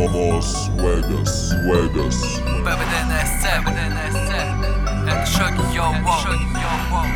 Лас Вегас. ПВДНСЦ, это шоки, йоу-воу.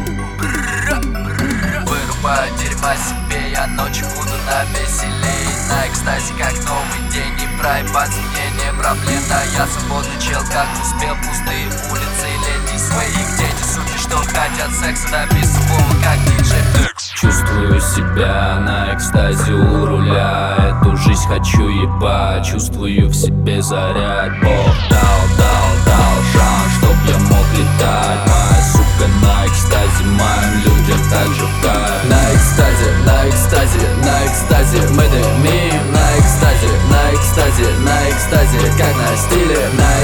Вырубаю дерьма себе, я ночью буду на веселее. На экстазе, как новый день, и проебаться мне не проблем. Да я свободный чел, как успел, пустые улицы, летний своих дети, суки, что хотят секса, добиться слова, как диджей Флекс. Чувствую себя на экстазе у руля, эту жизнь хочу ебать, чувствую в себе заряд. Бог дал шанс, чтоб я мог летать. Моя сука на экстазе, моим людям так же в кайф. На экстазе мы дымим. На экстазе, как на стиле. На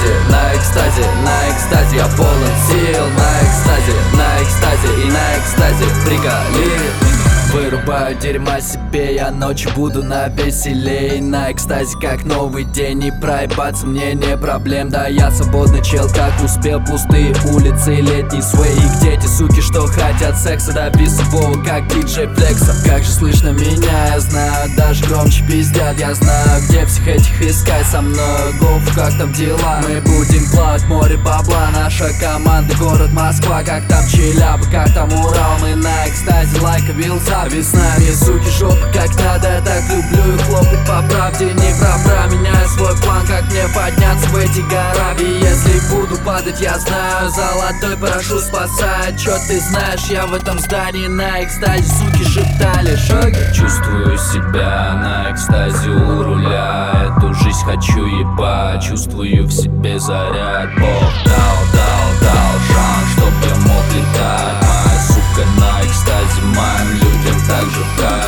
экстазе я полон сил. На экстазе приколи. Вырубаю дерьма себе, я ночью буду на веселей. На экстазе, как новый день, и проебаться мне не проблем. Да я свободный чел, как успел, пустые улицы, летний своих дети, суки, что хотят секса, добиться слова, как диджей Флекса. Как же слышно меня, я знаю, даже громче пиздят. Я знаю, где всех этих искать, со мной гоф, как там дела. Мы будем плавать в море бабла, наша команда, город Москва. Как там Челябы, как там Урал, мы на экстазе, лайк вилза. Весна, мне суки жопы как надо, я так люблю и хлопать по правде. Не про меняю свой план, как мне подняться в эти гора. И если буду падать, я знаю, золотой парашют спасает. Чё ты знаешь, я в этом здании на экстазе, суки шептали шоги. Чувствую себя на экстазе у руля, эту жизнь хочу ебать, чувствую в себе заряд. Бог дал шанс, чтоб я мог летать. Моя сука на экстазе, моим людям так же в кайф.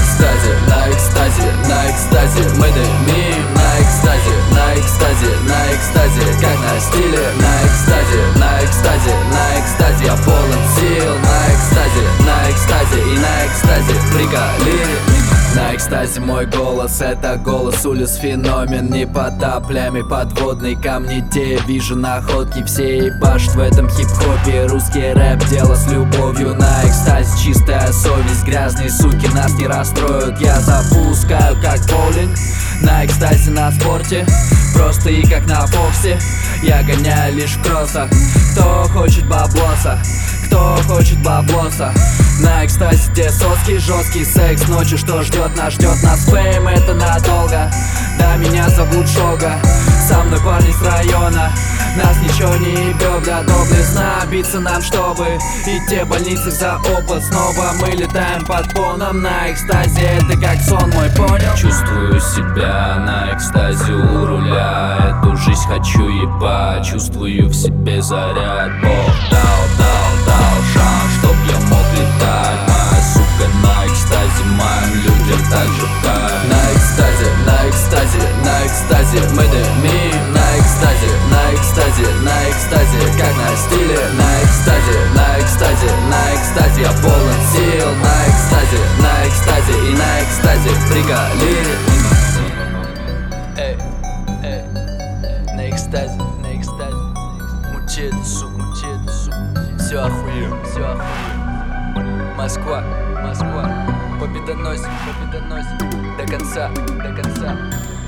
На экстазе мы дымим. На экстазе, как на стиле. На экстазе я полон сил. На экстазе приколи. На экстазе мой голос, это голос улиц, феномен непотопляемый, подводные камни, те вижу находки, все ебашут в этом хип-хопе. Русский рэп, дело с любовью. На экстазе чистая совесть, грязные суки нас не расстроят. Я запускаю как боулинг, на экстазе на спорте, просто и как на боксе. Я гоняю лишь в кроссах, кто хочет баблоса. На экстазе, где соски, жесткий секс ночью, что ждет нас фейм, это надолго. Да, меня зовут Шога, со мной парни с района. Нас ничего не ебет, да доблестно биться нам, чтобы идти в больницах за опыт. Снова мы летаем под фоном. На экстазе, это как сон мой, понял? Чувствую себя на экстазе у руля, эту жизнь хочу ебать, чувствую в себе заряд. Бог дал шанс, чтоб я мог летать. Моя сука на экстазе, моим людям так же в кайф. На экстазе мы дымим. На экстазе, как на стиле. На экстазе я полон сил. На экстазе приколи. На экстазе. Мучи это, сука. Все охуенно. Москва. Победоносит до конца.